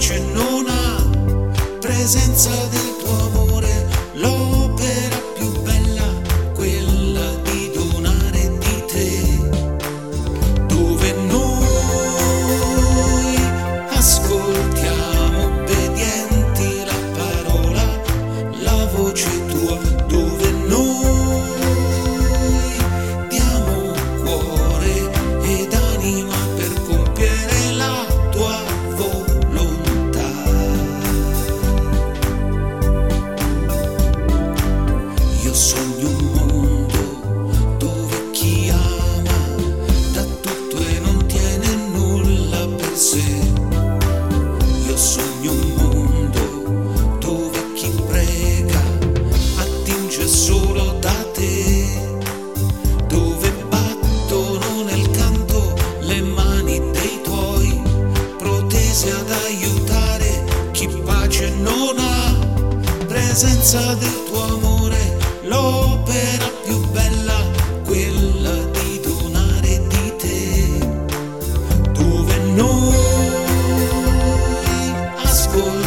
pace non ha presenza del tuo amore, l'opera più bella, quella di donare di te, dove noi ascoltiamo obbedienti la parola, la voce tua, dove noi diamo cuore ed anima per compiere la tua volontà. Io sogno un mondo dove chi ama dà tutto e non tiene nulla per sé. Io sogno un mondo dove chi prega attinge solo da te, dove battono nel canto le mani dei tuoi, protese ad aiutare chi pace non ha, presenza del tuo amore, l'opera più bella, quella di donare di te, dove noi ascoltiamo